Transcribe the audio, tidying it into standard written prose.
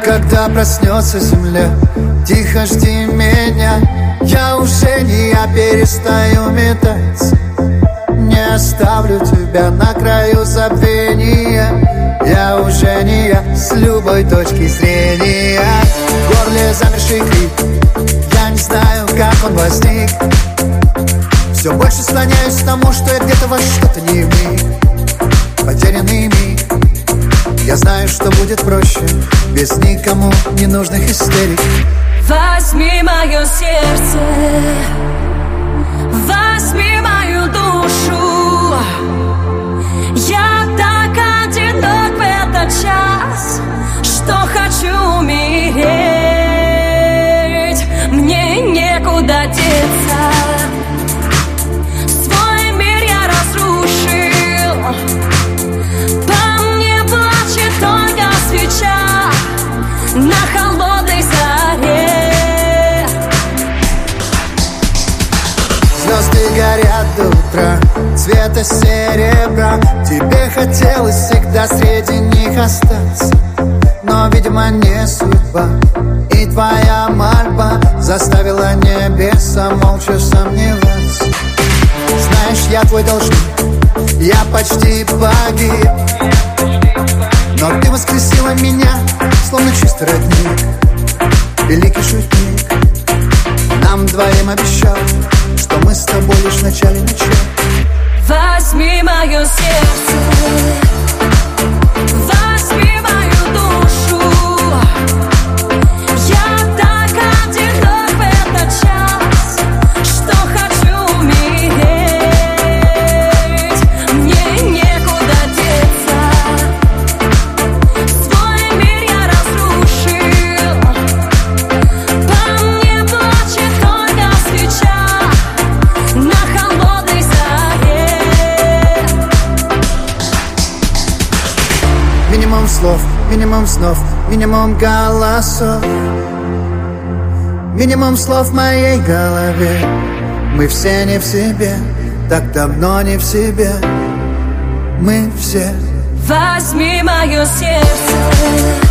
Когда проснется земля, тихо жди меня. Я уже не я, перестаю метаться. Не оставлю тебя на краю забвения. Я уже не я, с любой точки зрения. В горле замерший крик, я не знаю, как он возник. Все больше склоняюсь к тому, что я где-то во что-то не вник. Потерянный миг. Я знаю, что будет проще без никому не нужных истерик. Возьми мое сердце, возьми мою душу. Я так одинок в этот час, что хочу умереть. Мне некуда деться. Свой мир я разрушил. По мне плачет только свеча на холодной заре. Звезды горят до утра, цвета серебра. Тебе хотелось всегда среди них остаться, но, видимо, не судьба. И твоя мольба заставила небеса молча сомневаться. Знаешь, я твой должник, я почти погиб, но ты воскресила меня, словно чистый родник. Великий шутник нам двоим обещал, что мы с тобой лишь в начале начала. Возьми мое сердце, возьми мою душу. Я так одинок в этот час, что хочу умереть. Мне некуда деться. Свой мир я разрушил. По мне плачет только свеча на холодной заре. Минимум слов, минимум снов, минимум голосов, минимум слов в моей голове. Мы все не в себе, так давно не в себе. Мы все. Возьми мое сердце.